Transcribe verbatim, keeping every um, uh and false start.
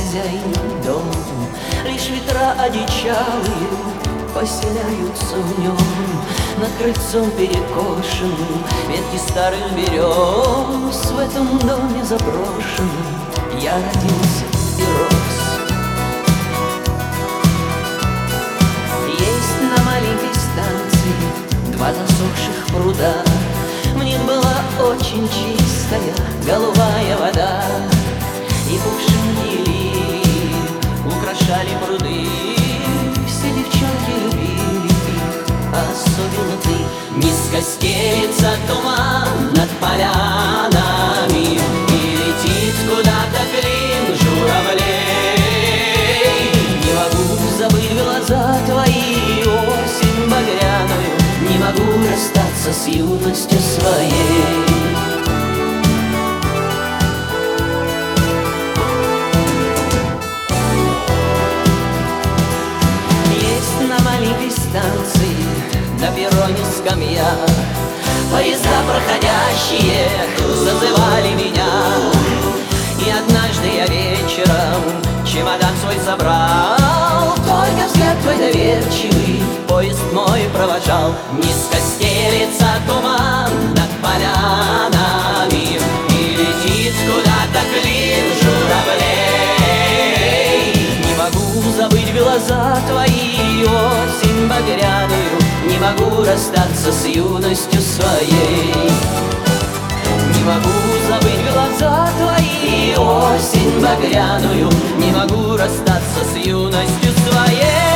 хозяин дом, лишь ветра одичалые поселяются в нем. Над крыльцом перекошенным ветки старых берез, в этом доме заброшенном я родился и рос. Есть на маленькой станции два засохших пруда, в них была очень чистая голубая вода, и кувшинки лилии украшали пруды. Все девчонки любили их, а особенно ты. Низко стелется туман над полянами, и летит куда-то клин журавлей. Не могу забыть глаза твои, осень багряную, не могу расстаться с юностью своей. Станции, на перроне скамья, поезда проходящие зазывали меня. И однажды я вечером чемодан свой собрал, только взгляд твой доверчивый поезд мой провожал. Низко стелется туман над полянами, и летит куда-то клин журавлей. Не могу забыть глаза твои, осень багряную, не могу расстаться с юностью своей. Не могу забыть глаза твои, осень багряную, не могу расстаться с юностью своей.